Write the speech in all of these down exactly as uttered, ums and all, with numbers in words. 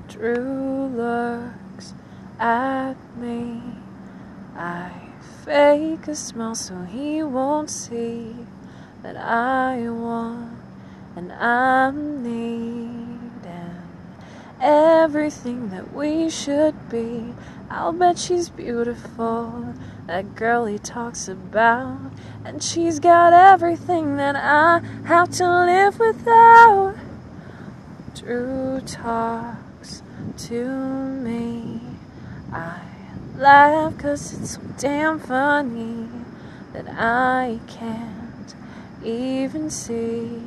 Drew looks at me. I fake a smile so he won't see that I want and I'm needing everything that we should be. I'll bet she's beautiful, that girl he talks about, and she's got everything that I have to live without. Drew talks to me. I laugh 'cause it's so damn funny that I can't even see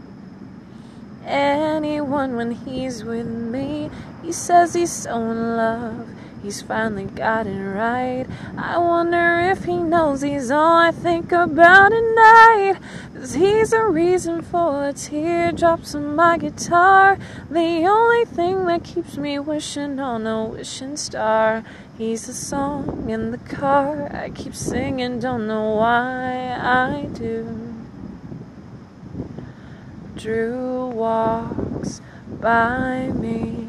anyone when he's with me. He says he's so in love, he's finally got it right. I wonder if he knows he's all I think about at night. 'Cause he's a reason for the teardrops on my guitar, the only thing that keeps me wishing on a wishing star. He's a song in the car I keep singing, don't know why I do. Drew walks by me.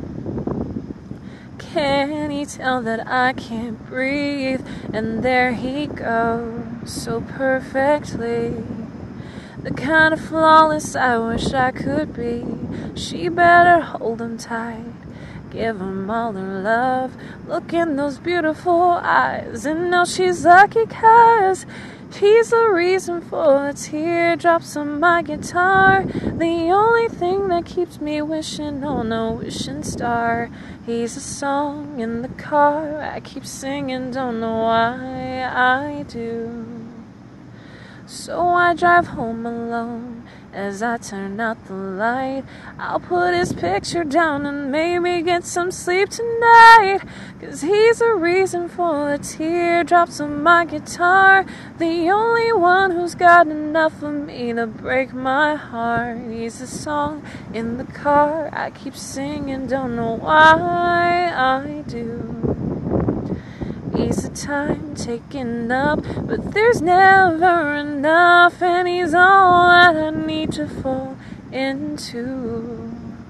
Can he tell that I can't breathe? And there he goes, so perfectly, the kind of flawless I wish I could be. She better hold him tight, give him all her love. Look in those beautiful eyes and know she's lucky 'cause she's the reason for the teardrops on my guitar, the only thing that keeps me wishing on a wishing star. He's a song in the car I keep singing, don't know why I do. So I drive home alone as I turn out the light. I'll put his picture down and maybe get some sleep tonight. 'Cause he's a reason for the teardrops on my guitar, the only one who's got enough of me to break my heart. He's a song in the car I keep singing, don't know why I do. He's the time taken up, but there's never enough, and he's all that I need to fall into.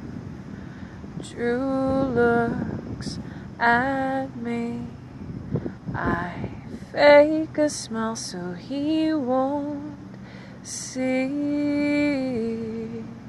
Drew looks at me. I fake a smile so he won't see.